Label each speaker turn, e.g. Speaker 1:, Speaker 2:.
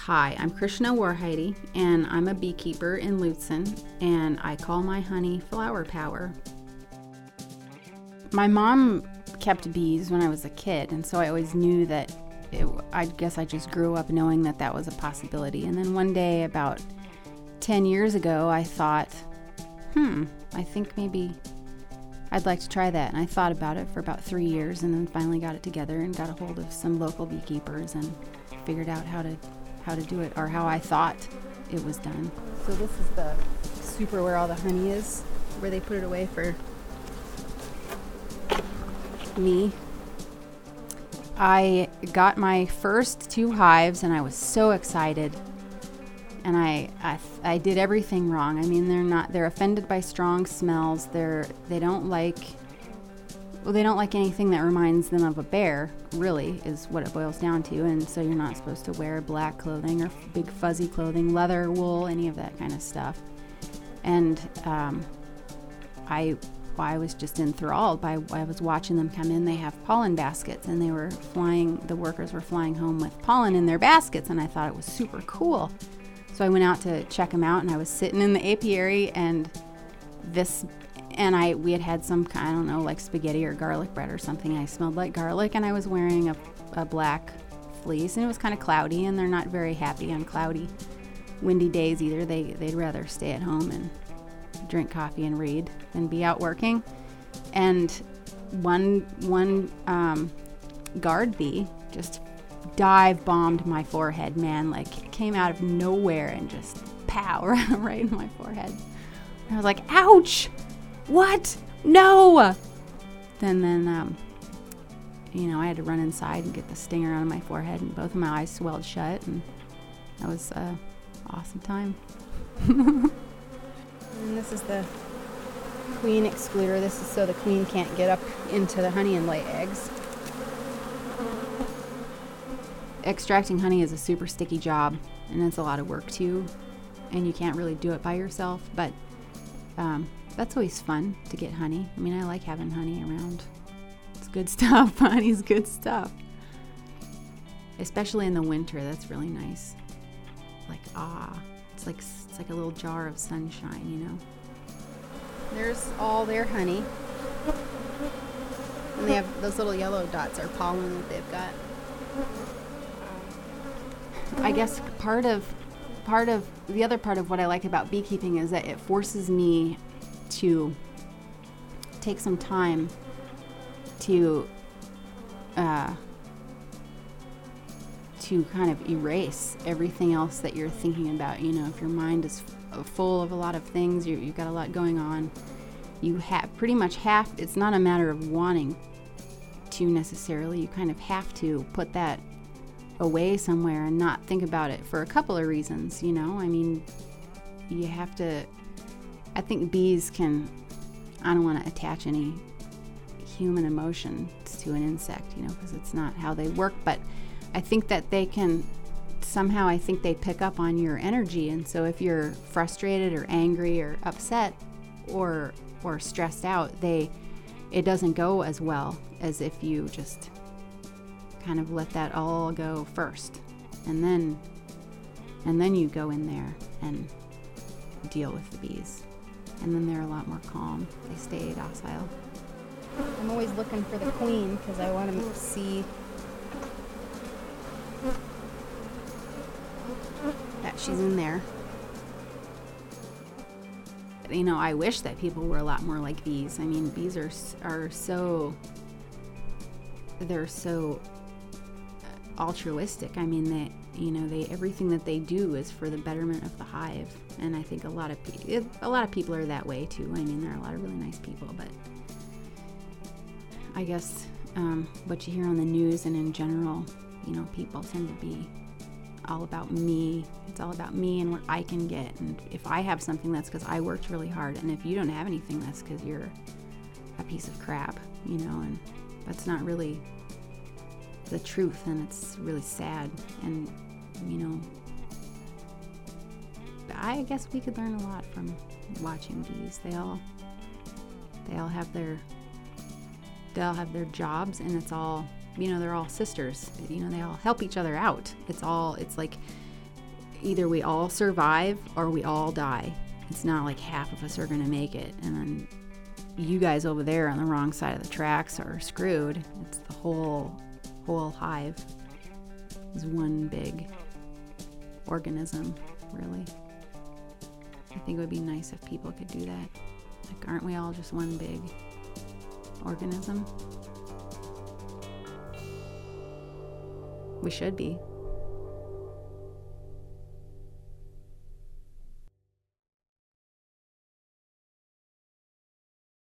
Speaker 1: Hi, I'm Krishna Warheide, and I'm a beekeeper in Lutsen, and I call my honey flower power. My mom kept bees when I was a kid, and so I always knew that I guess I just grew up knowing that that was a possibility. And then one day, about 10 years ago, I thought, I think maybe I'd like to try that. And I thought about it for about 3 years, and then finally got it together and got a hold of some local beekeepers and figured out how to do it, or how I thought it was done. So this is the super where all the honey is, where they put it away for me. I got my first 2 hives and I was so excited, and I did everything wrong. I mean, they're offended by strong smells. They don't like anything that reminds them of a bear, really, is what it boils down to. And so you're not supposed to wear black clothing or big fuzzy clothing, leather, wool, any of that kind of stuff. And I was just enthralled by, I was watching them come in. They have pollen baskets, and the workers were flying home with pollen in their baskets, and I thought it was super cool. So I went out to check them out, and I was sitting in the apiary, and we had some kind, I don't know, like spaghetti or garlic bread or something. I smelled like garlic, and I was wearing a black fleece, and it was kind of cloudy, and they're not very happy on cloudy, windy days either. They'd rather stay at home and drink coffee and read than be out working. And one guard bee just dive bombed my forehead, man, like it came out of nowhere and just pow right in my forehead. I was like, ouch! What? No! Then I had to run inside and get the stinger out of my forehead, and both of my eyes swelled shut, and that was an awesome time. And this is the queen excluder. This is so the queen can't get up into the honey and lay eggs. Extracting honey is a super sticky job, and it's a lot of work too, and you can't really do it by yourself, but that's always fun to get honey. I mean, I like having honey around. It's good stuff. Honey's good stuff. Especially in the winter, that's really nice. It's like a little jar of sunshine, you know. There's all their honey. And they have those little yellow dots are pollen that they've got. I guess part of the other part of what I like about beekeeping is that it forces me to take some time to kind of erase everything else that you're thinking about. You know, if your mind is full of a lot of things, you've got a lot going on, it's not a matter of wanting to necessarily, you kind of have to put that away somewhere and not think about it for a couple of reasons, you know. I mean, I think bees I don't want to attach any human emotions to an insect, you know, because it's not how they work, but I think that they can somehow, I think they pick up on your energy. And so if you're frustrated or angry or upset or stressed out, it doesn't go as well as if you just kind of let that all go first, and then you go in there and deal with the bees, and then they're a lot more calm. They stay docile. I'm always looking for the queen because I want to see that she's in there. You know, I wish that people were a lot more like bees. I mean, bees are so altruistic. I mean, everything that they do is for the betterment of the hive, and I think a lot of people are that way too. I mean, there are a lot of really nice people, but I guess what you hear on the news and in general, you know, people tend to be all about me. It's all about me and what I can get, and if I have something, that's because I worked really hard, and if you don't have anything, that's because you're a piece of crap, you know, and that's not really the truth, and it's really sad. And you know, I guess we could learn a lot from watching bees. They all have their jobs, and it's all, you know, they're all sisters, you know, they all help each other out. It's like either we all survive or we all die. It's not like half of us are going to make it, and then you guys over there on the wrong side of the tracks are screwed. It's the whole hive is one big organism, really. I think it would be nice if people could do that. Like, aren't we all just one big organism? We should be.